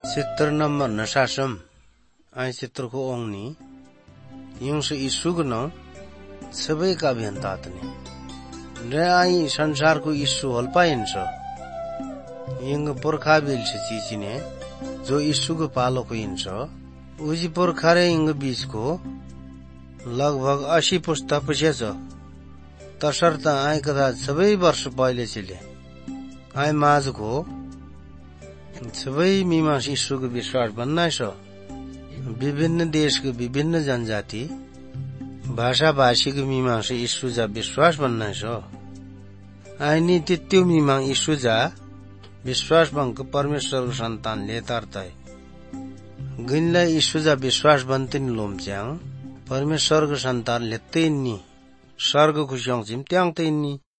Sitter number nasasam ai sitter ko ongni yung sa isugno सबै का अभियन्ता तनी र आई संसार को ईश्व हल्पाइन्छ यंग पुर्खा बिल छ चीचिने जो ईश्व को पालो को हिन्छ उजी पुर्खा रे यंग बीच को लगभग 80 पुस्ता पछि छ तसर्थ आई कथा सबै वर्ष पहिले छिले आई माझको सबै मीमांस ईश्व को विश्वास भन्ना छ विभिन्न देशको विभिन्न जनजाति भाषा भाषीको मीमांसा ईश्वजा विश्वास भन्ना छ आइनी त्यो मीमांग ईश्वजा विश्वास भंग परमेश्वरको सन्तानले तर्तय गिनलाई ईश्वजा विश्वास बन्तिन लोमच्याङ परमेश्वरको सन्तान लेत्तैन्नी स्वर्गको स्याङचिम त्याङतैन्नी